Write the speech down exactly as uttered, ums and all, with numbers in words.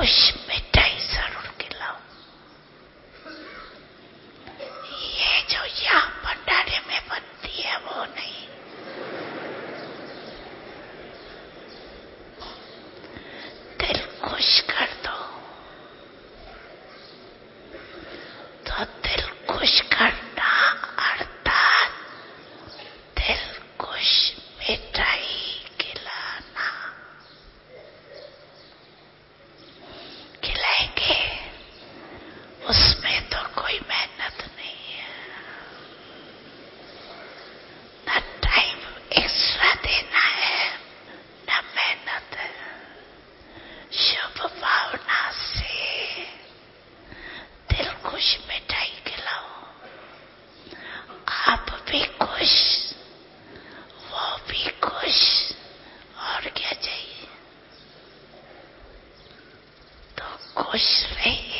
कुछ मिठाई जरूर खिलाओ। ये जो यहाँ भंडारे में बनती है वो नहीं, दिल खुश कर दो। तो दिल खुश करना अर्थात दिल खुश मिठाई खिलाना। खिलाएंगे, उसमें तो कोई मेहनत नहीं है, न टाइम एक्स्ट्रा देना है न मेहनत है। शुभ भावना से दिल खुश मिठाई खिलाओ, आप भी खुश, वो भी खुश, और क्या चाहिए। तो खुश रहिए।